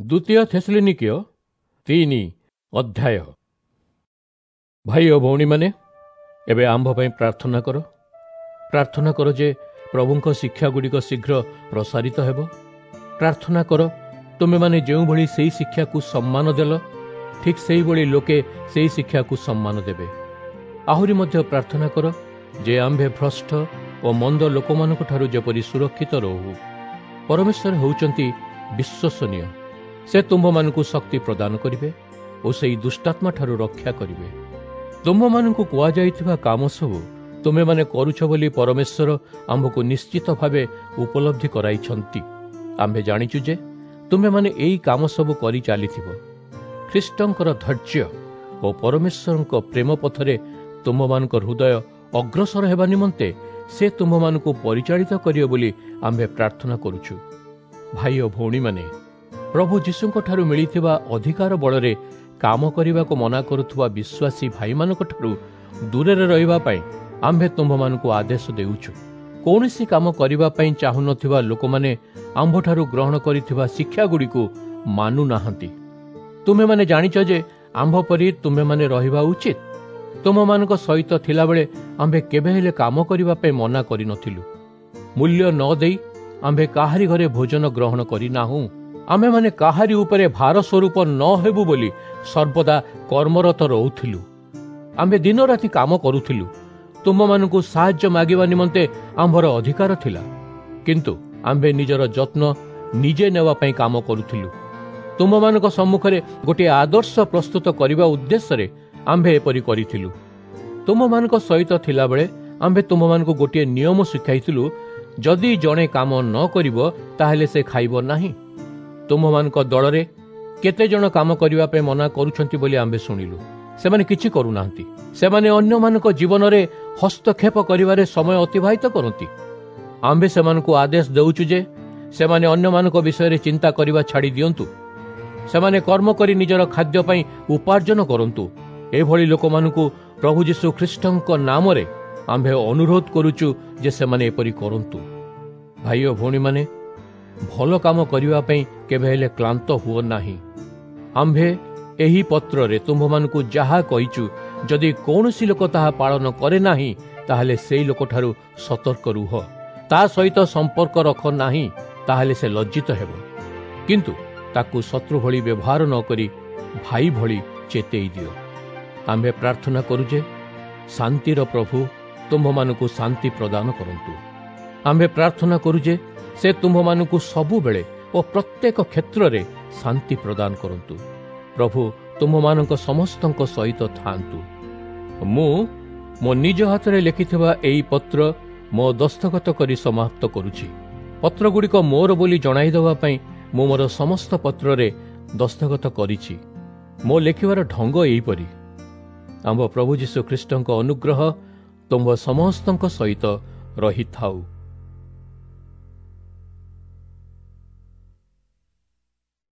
द्वितीय थेसलोनिकेय 3 अध्याय। भाई और भौणी माने एबे आंभ पई प्रार्थना कर जे प्रभुंक शिक्षा गुड़िक शीघ्र प्रसारित हेबो। प्रार्थना कर तुमे माने जेउ भली सेई शिक्षा को सम्मान देल, ठीक सेई भली लोके सेई शिक्षा को सम्मान देबे। आहुरी मध्य प्रार्थना कर जे आंभे भ्रष्ट और मंद लोकमानक ठारू जेपरि सुरक्षित रहू। परमेश्वर होउचंती विश्वसनीय, से तुम्भ मानकु शक्ति प्रदान करिवे और सेई दुष्टात्मा ठारू रक्षा करिवे। तुम्भ मानकु कुआ जाइथिबा काम सब तुमे माने करूछ बोली परमेश्वर आंभको निश्चित भावे उपलब्धि कराइछंती। आंभे जानिचु जे तुमे माने एई काम सब करि चालिथिबो। ख्रीष्टंकर धैर्य और परमेश्वरंक प्रेम पथरे तुम मानक हृदय अग्रसर हेबा निमंते से तुम मानकु परिचालित करियो बोली आंभे प्रार्थना करूछु। भाई और भौणी माने प्रभु जीशुंक ठारू मिलिथिबा अधिकार बଳରେ काम करने को मना करुवा विश्वासी भाई मानक ठारू दूरे रहिबा पई आंभे तुम मानकु आदेश देउछु। कौनसी काम करिबा पई चाहु नथिबा लोक माने आंभ ठारू ग्रहण करिथिबा शिक्षा गुड़िको मानु नाहंती। तुमे माने जानिच जे आंभ परि तुमे माने रहिबा उचित। तुम मानक सहित थिला बेले आंभे केबे हेले काम करिबा पई मना करि नथिलु। मूल्य न देई आंभे काहारी घरे भोजन ग्रहण करि नाहु। आमे माने काहारी उपरे भार स्वरूप न हेबु बोली सर्वदा कर्मरत रहुथिलु। आंभे दिन राति काम करुथिलु। तुम मानकु साहाय्य मागिबा निमंते आंभर अधिकार थिला, किंतु आंभे निजर जत्न निजे नेवा पई काम करुथिलु। तुम मानक सम्मुखरे गोटे आदर्श प्रस्तुत करिबा उद्देश्य रे आंभे एपरि करिथिलु। तुम मानक सहित थिला बेले आंभे तुम मानकु गोटे नियम शिखाइथिलु, जदि जणे काम न करिवो ताहेले से खाइबो नाही। तुम मानक दलरे केते जण काम करिबा पे मना करूछंती बोली आंबे शुणिलु। सेमाने किछि करूनांती। सेमाने अन्य मानक जीवन रे हस्तक्षेप करिवारे समय अतिबाहित करंती। आंबे सेमानकु आदेश देउछु जे सेमाने अन्य मानक विषय रे चिंता करिबा छाड़ी दियंतु। सेमाने कर्म करी निजर खाद्य पई उपार्जन करंतु। ए भली लोक मानकु प्रभु यीशु ख्रीष्टंक नाम रे आंबे अनुरोध करूछु जे सेमाने एपरि करंतु। भाई और भौणी माने भल काम करिबा पई केबे हेले क्लांत हुओ नाही। आंभे एही पत्र रे तुम मानकु जहा कहिचु, जदि कौनसी लोक ताहा पालन करे नाही ताहले सेई लोक ठारू सतर्क रुह। ता सहित संपर्क रख नाही, ताहले से लज्जित हेबो, किंतु ताकू शत्रु भली व्यवहार न करी भाई भली चेतेई दियो। आंभे प्रार्थना करू जे शांतिर प्रभु तुम मानकु शांति प्रदान करंतु। आंभे प्रार्थना करू जे से तुम मानकु सबु बेले और प्रत्येक क्षेत्र रे शांति प्रदान करंतु। प्रभु तुम मानक समस्तंक सहित थांतु। मो निज हाथ रे लिखिथिबा एई पत्र मो दस्तखत करी समाप्त करूछि। पत्र गुड़िक मोर बोली जणाई देबा पई मो मोर समस्त पत्र रे दस्तखत करिछि। मो लेखिबार ढंग एईपरि। आंब प्रभु यीशु ख्रीष्टंक अनुग्रह तुम समस्तंक सहित रही थाउ।